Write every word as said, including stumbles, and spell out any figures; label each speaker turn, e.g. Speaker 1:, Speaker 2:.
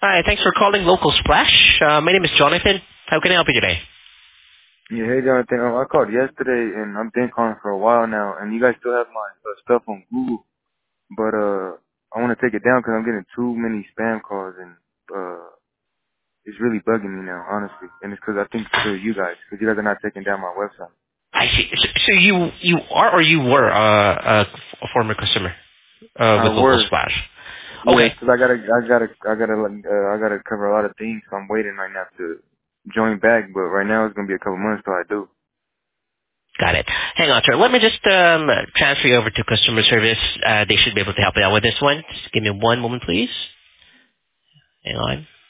Speaker 1: Hi, thanks for calling Local Splash. Uh, my name is Jonathan. How can I help you today?
Speaker 2: Yeah, hey Jonathan, um, I called yesterday and I've been calling for a while now, and you guys still have my uh, stuff on Google, but uh, I want to take it down because I'm getting too many spam calls and uh, it's really bugging me now, honestly. And it's because I think it's to you guys, because you guys are not taking down my website.
Speaker 1: I see. So, so you you are or you were uh, a, a former customer uh,
Speaker 2: I
Speaker 1: with Local
Speaker 2: were,
Speaker 1: Splash?
Speaker 2: yeah,
Speaker 1: Okay,
Speaker 2: because I gotta, I gotta, I gotta, like, uh, I gotta cover a lot of things, so I'm waiting right now to join back. But right now it's gonna be a couple months till I do.
Speaker 1: got it. Hang on, sir. Let me just um, transfer you over to customer service. Uh, they should be able to help you out with this one. Just give me one moment, please. Hang on.